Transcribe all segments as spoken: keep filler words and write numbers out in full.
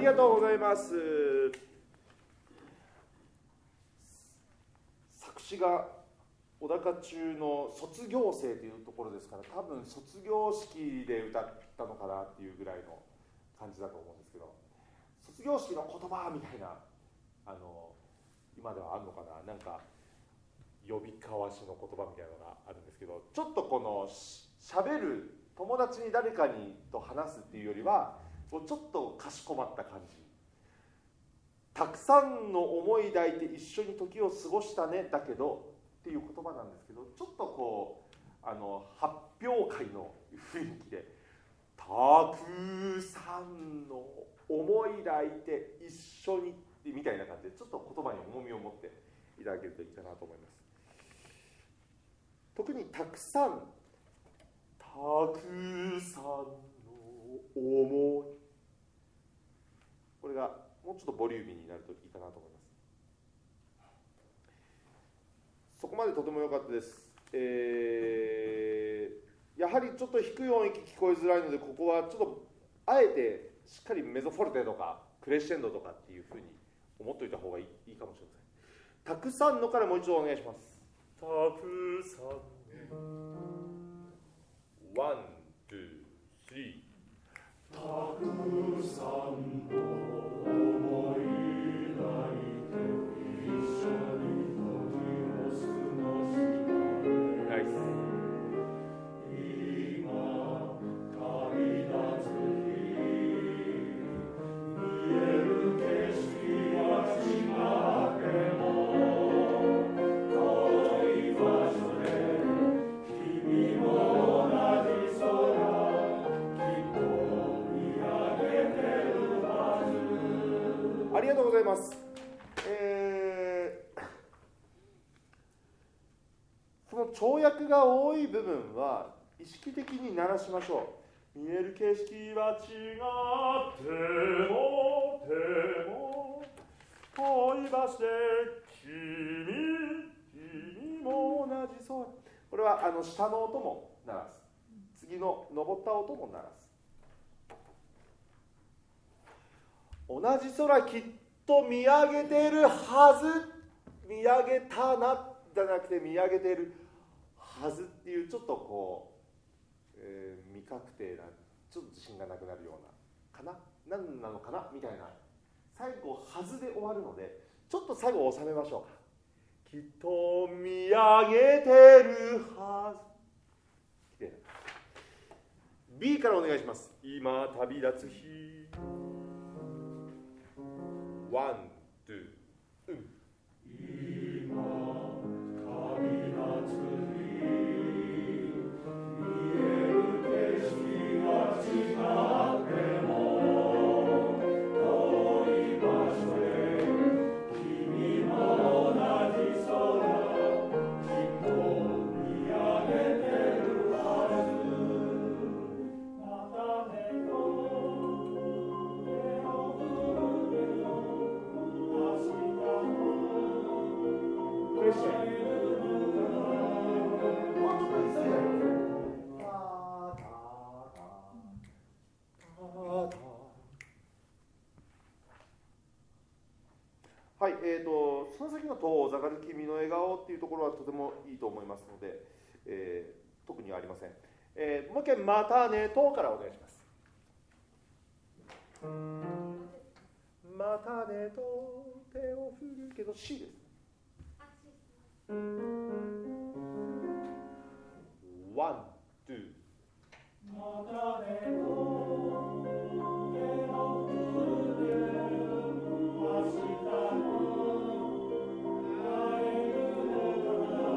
りがとうございます。作詞が小高中の卒業生というところですから、多分卒業式で歌ったのかなっていうぐらいの感じだと思うんですけど、卒業式の言葉みたいな、あの今ではあるのかな、なんか呼び交わしの言葉みたいなのがあるんですけど、ちょっとこのしゃべる友達に誰かにと話すっていうよりは、ちょっとかしこまった感じ、たくさんの思い抱いて一緒に時を過ごしたねだけどっていう言葉なんですけど、ちょっとこうあの発表会の雰囲気で、たくさんの思い抱いて一緒にみたいな感じで、ちょっと言葉に重みを持っていただけるといいかなと思います。特にたくさん、たくさんの思い、これがもうちょっとボリューミーになるといいかなと思います。そこまでとても良かったです。えー、やはりちょっと低い音域聞こえづらいので、ここはちょっとあえてしっかりメゾフォルテとかクレッシェンドとかっていうふうに思っといた方がいい、いいかもしれません。たくさんのからもう一度お願いします。たくさんね、ワン、ツー、スリー。たくさんの思い抱いて一緒に時を過ごしたね。ナイス。今旅立つ日、見える景色は違っても遠い場所で君も同じ空ありがとうございます。えー、その跳躍が多い部分は意識的に鳴らしましょう。見える景色は違ってもでも遠い場所で君君も同じ空。これはあの下の音も鳴らす。次の登った音も鳴らす。同じ空きっと見上げているはず、見上げたなじゃなくて見上げているはずっていう、ちょっとこう、えー、未確定な、ちょっと自信がなくなるようなかな、何なのかなみたいな、最後はずで終わるので、ちょっと最後収めましょうか。きっと見上げてるはず。B からお願いします。今旅立つ日、ワン、ツー、うん。今旅立つ日、見える景色が違っても遠い場所で君も同じ空、きっと見上げてるはず。またねとはい、えーと、その先の遠ざかる君の笑顔っていうところはとてもいいと思いますので、えー、特にはありません。えー、もう一回、またねとからお願いします。またねと手を振るけど C です。ワン、ツー。またねと手を振るけど明日の会えるのかな。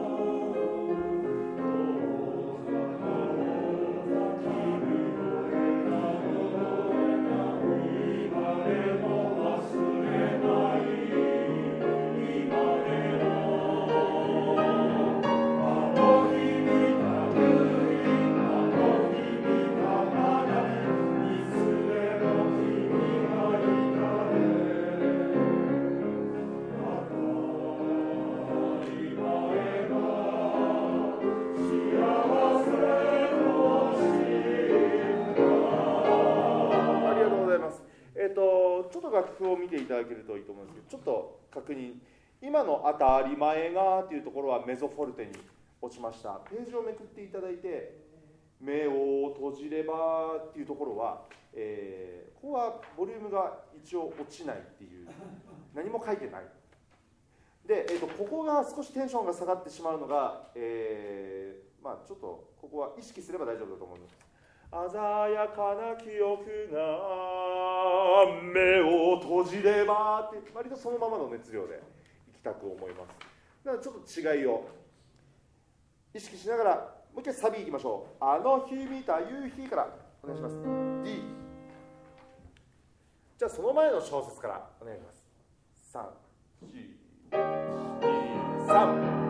譜を見ていただけるといいと思うんですけど、ちょっと確認、今の当たり前がというところはメゾフォルテに落ちました。ページをめくっていただいて、目を閉じればっていうところは、えー、ここはボリュームが一応落ちないっていう、何も書いてない。で、えーと、ここが少しテンションが下がってしまうのが、えー、まあちょっとここは意識すれば大丈夫だと思います。鮮やかな記憶が目を閉じればって、割とそのままの熱量でいきたく思います。だからちょっと違いを意識しながら、もう一回サビいきましょう。あの日見た夕日からお願いします。 D。 じゃあその前の小節からお願いします。さん、よん、に、さん。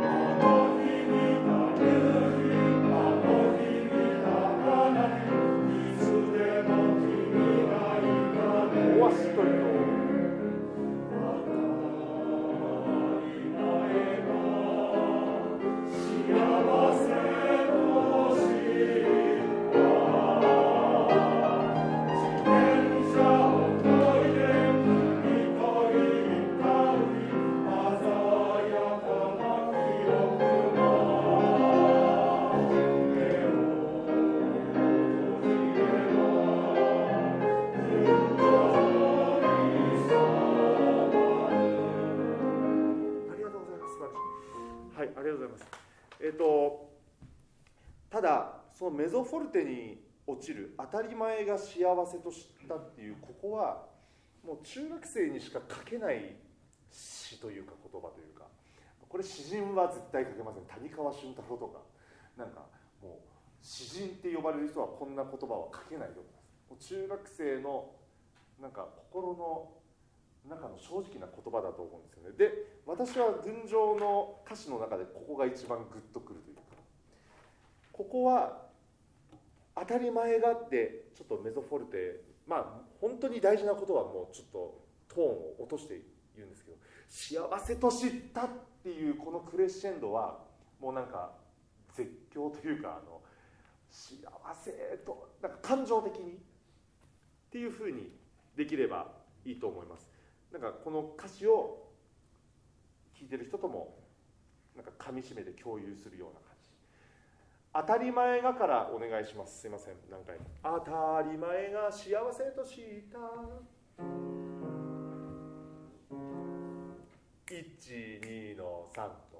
ただそのメゾフォルテに落ちる当たり前が幸せとしたっていう、ここはもう中学生にしか書けない詩というか言葉というか、これ詩人は絶対書けません。谷川俊太郎とか、なんかもう詩人って呼ばれる人はこんな言葉は書けないと思います。もう中学生のなんか心の中の正直な言葉だと思うんですよね。で、私は群青の歌詞の中でここが一番グッとくるというか、ここは当たり前があってちょっとメゾフォルテ、まあ本当に大事なことはもうちょっとトーンを落として言うんですけど、幸せと知ったっていうこのクレッシェンドはもうなんか絶叫というか、あの幸せとなんか感情的にっていうふうにできればいいと思います。なんかこの歌詞を聴いてる人ともなんか噛み締めて共有するような感じ。当たり前がからお願いします。すいません、何回も。当たり前が幸せと知ったいち、にのさん。